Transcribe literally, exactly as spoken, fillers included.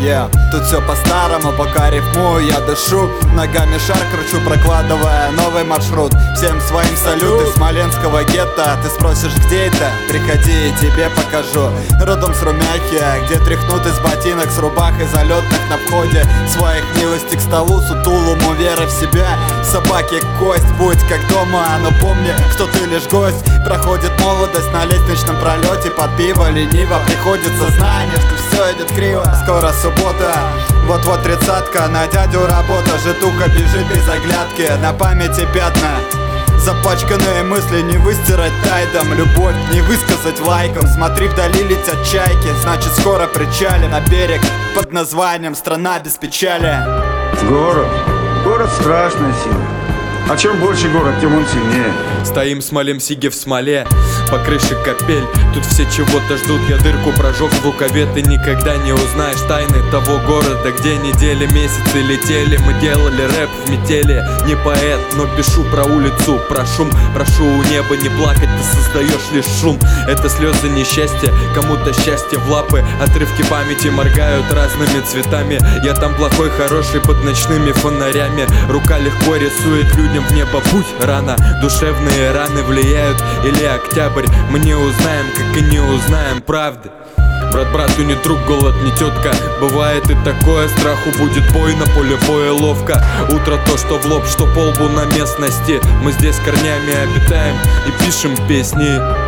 yeah. Тут все по-старому, пока рифмую, я дышу. Ногами шар кручу, прокладывая новый маршрут. Всем своим салют из смоленского гетто. Ты спросишь, где это? Приходи, и тебе покажу. Родом с Румяхи, где тряхнут из ботинок, с рубахой залетных на входе своих милости к столу, сутулому, веры в себя. Собаки кость, будь как дома, но помни, что ты лишь гость. Проходит молодость на лестничном пролете, под пиво лениво приходит сознание, что все идет криво. Скоро суббота, вот-вот тридцатка, на дядю работа, житуха бежит без оглядки, на памяти пятна. Запачканные мысли не выстирать тайдом, любовь не высказать лайком. Смотри, вдали летят чайки, значит скоро причалим на берег под названием «Страна без печали». Город, город страшная сила. А чем больше город, тем он сильнее. Стоим, смолим сиги в смоле, по крыше капель. Тут все чего-то ждут, я дырку прожег в рукаве. Ты никогда не узнаешь тайны того города, где недели, месяцы летели. Мы делали рэп в метели. Не поэт, но пишу про улицу, про шум. Прошу у неба не плакать, ты создаешь лишь шум. Это слезы несчастья, кому-то счастье в лапы. Отрывки памяти моргают разными цветами. Я там плохой, хороший, под ночными фонарями. Рука легко рисует людям в небо путь. Рано, душевные раны влияют. Или октябрь, мы не узнаем, как и не узнаем правды. Брат брату не друг, голод не тетка. Бывает и такое, страху будет бой на поле боя ловко. Утро то, что в лоб, что по лбу на местности. Мы здесь корнями обитаем и пишем песни.